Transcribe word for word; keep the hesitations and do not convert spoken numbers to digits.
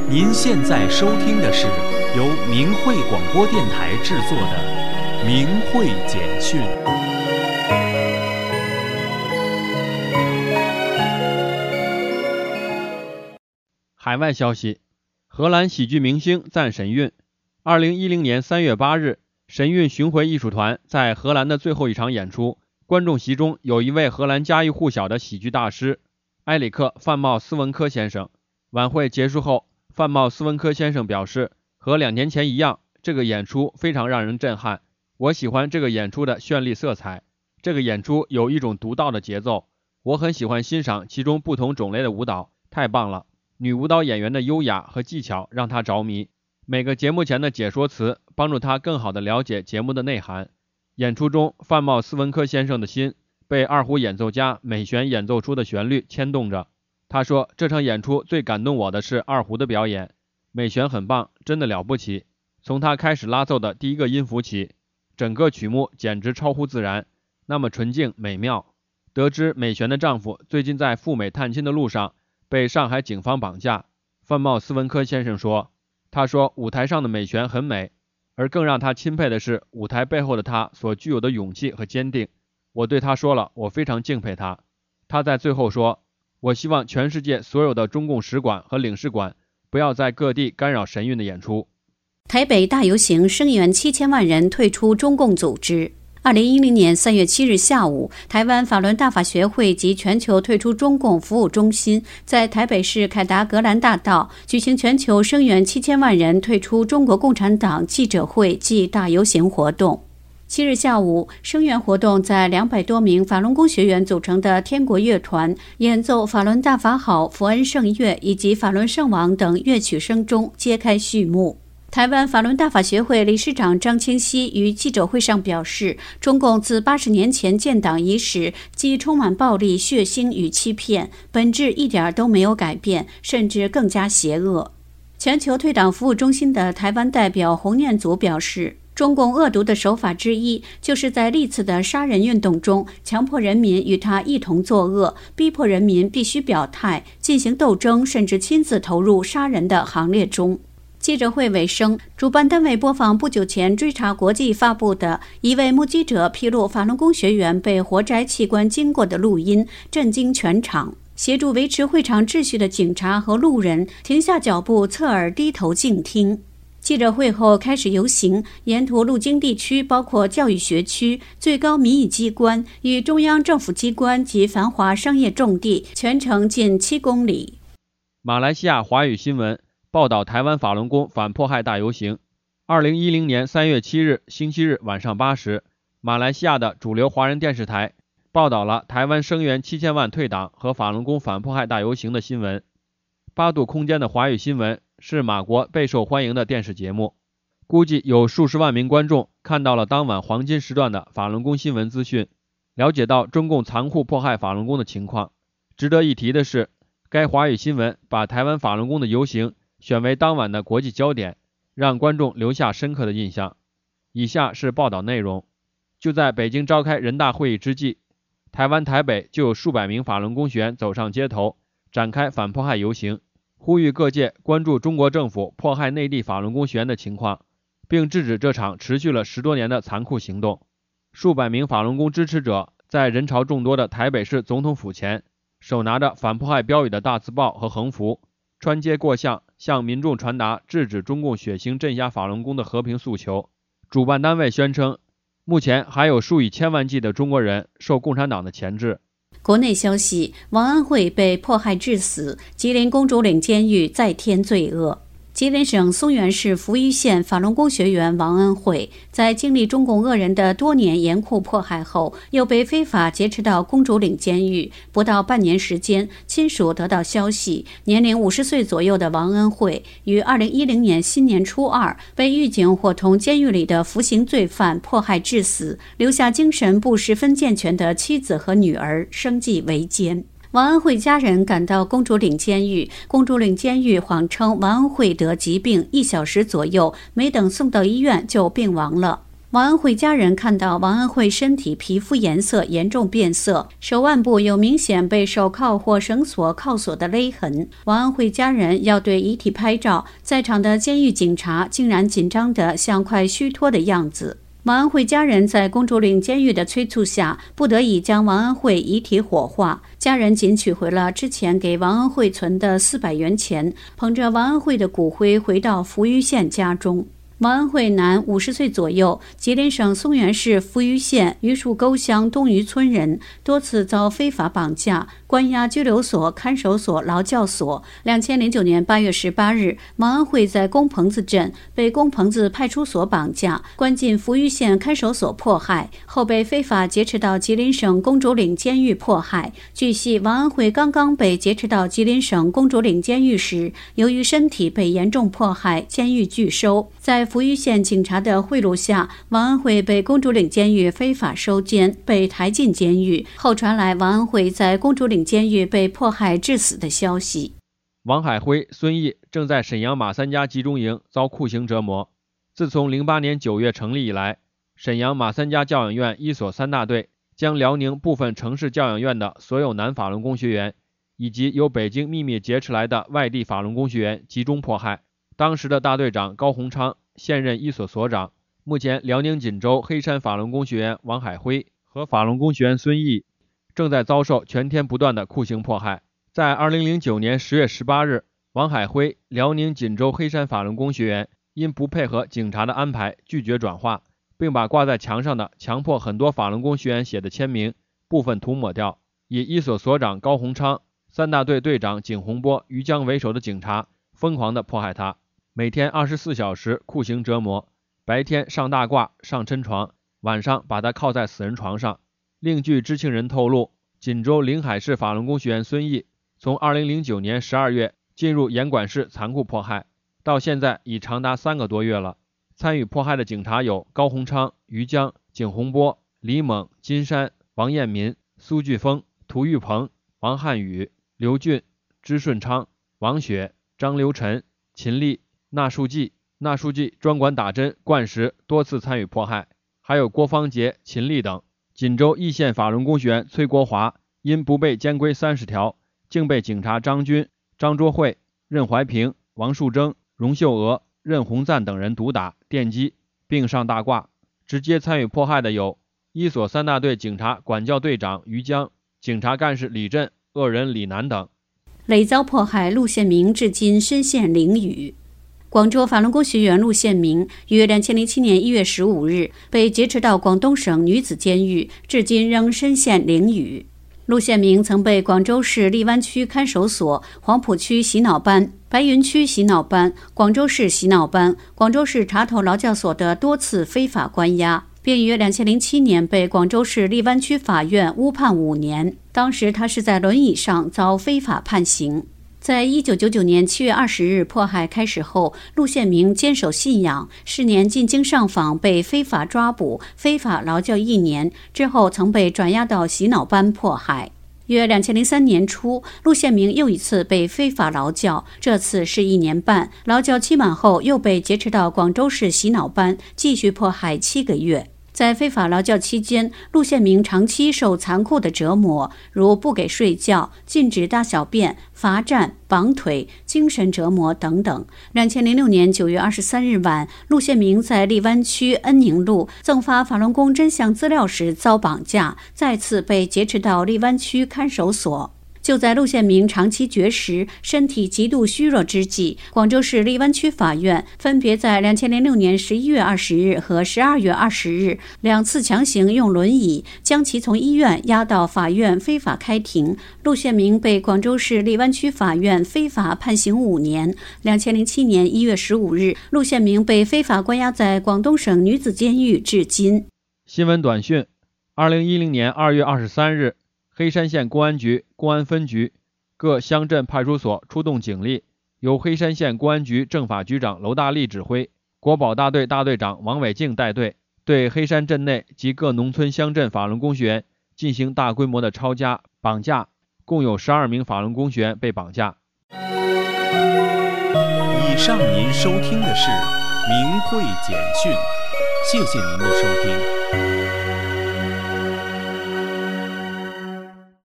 您现在收听的是由明慧广播电台制作的明慧简讯。 海外消息，荷兰喜剧明星赞神韵。二零一零年三月八日，神韵巡回艺术团在荷兰的最后一场演出，观众席中有一位荷兰家喻户晓的喜剧大师埃里克·范茂斯文科先生。晚会结束后，范茂斯文科先生表示，和两年前一样，这个演出非常让人震撼。我喜欢这个演出的绚丽色彩，这个演出有一种独到的节奏，我很喜欢欣赏其中不同种类的舞蹈，太棒了。女舞蹈演员的优雅和技巧让他着迷，每个节目前的解说词帮助他更好地了解节目的内涵。演出中，范茂斯文科先生的心被二胡演奏家美弦演奏出的旋律牵动着。他说，这场演出最感动我的是二胡的表演，美弦很棒，真的了不起。从他开始拉奏的第一个音符起，整个曲目简直超乎自然，那么纯净美妙。得知美弦的丈夫最近在赴美探亲的路上被上海警方绑架，范茂斯文科先生说，他说舞台上的美弦很美，而更让他钦佩的是舞台背后的他所具有的勇气和坚定。我对他说了，我非常敬佩他。他在最后说，我希望全世界所有的中共使馆和领事馆不要在各地干扰神韵的演出。 台北大游行声援七千万人退出中共组织。二零一零年三月七日下午，台湾法轮大法学会及全球退出中共服务中心在台北市凯达格兰大道举行全球声援七千万人退出中国共产党记者会暨大游行活动。七日下午，声援活动在两百多名法轮功学员组成的天国乐团演奏法轮大法好、佛恩圣乐以及法轮圣王等乐曲声中揭开序幕。台湾法轮大法学会理事长张清熙于记者会上表示，中共自八十年前建党伊始，既充满暴力、血腥与欺骗，本质一点都没有改变，甚至更加邪恶。全球退党服务中心的台湾代表洪念祖表示，中共恶毒的手法之一，就是在历次的杀人运动中，强迫人民与他一同作恶，逼迫人民必须表态、进行斗争，甚至亲自投入杀人的行列中。记者会尾声，主办单位播放不久前追查国际发布的一位目击者披露法轮功学员被活摘器官经过的录音，震惊全场。协助维持会场秩序的警察和路人停下脚步，侧耳低头静听。记者会后开始游行，沿途路经地区包括教育学区、最高民意机关与中央政府机关及繁华商业重地，全程近七公里。 马来西亚华语新闻报道台湾法轮功反迫害大游行。二零一零年三月七日星期日晚上八时，马来西亚的主流华人电视台报道了台湾声援七千万退党和法轮功反迫害大游行的新闻。八度空间的华语新闻是马国备受欢迎的电视节目，估计有数十万名观众看到了当晚黄金时段的法轮功新闻资讯，了解到中共残酷迫害法轮功的情况。值得一提的是，该华语新闻把台湾法轮功的游行选为当晚的国际焦点，让观众留下深刻的印象。以下是报道内容。就在北京召开人大会议之际，台湾台北就有数百名法轮功学员走上街头，展开反迫害游行，呼吁各界关注中国政府迫害内地法轮功学员的情况，并制止这场持续了十多年的残酷行动。数百名法轮功支持者在人潮众多的台北市总统府前，手拿着反迫害标语的大字报和横幅，穿街过巷，向民众传达制止中共血腥镇压法轮功的和平诉求。主办单位宣称，目前还有数以千万计的中国人受共产党的钳制。 国内消息，王安慧被迫害致死，吉林公主岭监狱再添罪恶。吉林省松原市扶余县法轮功学员王恩惠，在经历中共恶人的多年严酷迫害后，又被非法劫持到公主岭监狱。不到半年时间，亲属得到消息，年龄五十岁左右的王恩惠于二零一零年新年初二被狱警伙同监狱里的服刑罪犯迫害致死，留下精神不十分健全的妻子和女儿，生计维艰。王恩惠家人赶到公主岭监狱，公主岭监狱谎称王恩惠得疾病，一小时左右，没等送到医院就病亡了。 王恩惠家人看到王恩惠身体皮肤颜色严重变色，手腕部有明显被手铐或绳索铐锁的勒痕。王恩惠家人要对遗体拍照，在场的监狱警察竟然紧张得像快虚脱的样子。王恩惠家人在公主岭监狱的催促下，不得已将王恩惠遗体火化。家人仅取回了之前给王恩惠存的四百元钱，捧着王恩惠的骨灰回到扶余县家中。王恩惠男，五十岁左右，吉林省松原市扶余县榆树沟乡东余村人，多次遭非法绑架、关押拘留所、看守所、劳教所。两千零九年八月十八日，王恩惠在工棚子镇被工棚子派出所绑架，关进扶余县看守所迫害，后被非法劫持到吉林省公主岭监狱迫害。据悉，王恩惠刚刚被劫持到吉林省公主岭监狱时，由于身体被严重迫害，监狱拒收。在扶余县警察的贿赂下，王恩惠被公主岭监狱非法收监，被抬进监狱。后传来王恩惠在公主岭监狱被迫害致死的消息。 王海辉、孙毅正在沈阳马三家集中营遭酷刑折磨。自从零八年九月成立以来，沈阳马三家教养院一所三大队将辽宁部分城市教养院的所有男法轮功学员以及由北京秘密劫持来的外地法轮功学员集中迫害。当时的大队长高洪昌现任一所所长，目前辽宁锦州黑山法轮功学员王海辉和法轮功学员孙毅正在遭受全天不断的酷刑迫害。在二零零九年十月十八日，王海辉辽宁锦州黑山法轮功学员因不配合警察的安排，拒绝转化，并把挂在墙上的强迫很多法轮功学员写的签名部分涂抹掉。以一所所长高洪昌、三大队队长景洪波、于江为首的警察疯狂地迫害他，每天二十四小时酷刑折磨，白天上大褂上抻床，晚上把他铐在死人床上。另据知情人透露，锦州临海市法轮功学员孙毅从二零零九年十二月进入严管室残酷迫害，到现在已长达三个多月了。参与迫害的警察有高洪昌、于江、景洪波、李猛、金山、王彦民、苏巨峰、涂玉鹏、王汉宇、刘俊、支顺昌、王雪、张刘晨、秦丽、纳树记、纳树记专管打针、灌食，多次参与迫害，还有郭方杰、秦丽等。锦州义县法轮功学员崔国华因不被监规三十条，竟被警察张军、张卓慧、任怀平、王树征、荣秀娥、任洪赞等人毒打、电击，并上大褂。直接参与迫害的有一所三大队警察管教队长于江、警察干事李振、恶人李楠等。 累遭迫害陆宪明至今身陷囹圄。广州法轮功学员陆宪明于二零零七年一月十五日被劫持到广东省女子监狱，至今仍身陷囹圄。陆宪明曾被广州市荔湾区看守所、黄埔区洗脑班、白云区洗脑班、广州市洗脑班、广州市茶头劳教所的多次非法关押，并于二零零七年被广州市荔湾区法院误判五年。当时他是在轮椅上遭非法判刑。在一九九九年七月二十日迫害开始后，陆宪明坚守信仰，是年进京上访，被非法抓捕、非法劳教一年，之后曾被转押到洗脑班迫害。约二零零三年初，陆宪明又一次被非法劳教，这次是一年半，劳教期满后又被劫持到广州市洗脑班，继续迫害七个月。在非法劳教期间，陆宪明长期受残酷的折磨，如不给睡觉、禁止大小便、罚站、绑腿、精神折磨等等。二零零六年九月二十三日晚，陆宪明在荔湾区恩宁路赠发法轮功真相资料时遭绑架，再次被劫持到荔湾区看守所。就在陆宪明长期绝食、身体极度虚弱之际，广州市荔湾区法院分别在二零零六年十一月二十日和十二月二十日两次强行用轮椅将其从医院押到法院非法开庭。陆宪明被广州市荔湾区法院非法判刑五年。二零零七年一月十五日，陆宪明被非法关押在广东省女子监狱至今。 新闻短讯：二零一零年二月二十三日，黑山县公安局、公安分局、各乡镇派出所出动警力，由黑山县公安局政法局长娄大力指挥，国保大队大队长王伟静带队，对黑山镇内及各农村乡镇法轮功学员进行大规模的抄家、绑架，共有十二名法轮功学员被绑架。 以上您收听的是明慧简讯， 谢谢您的收听。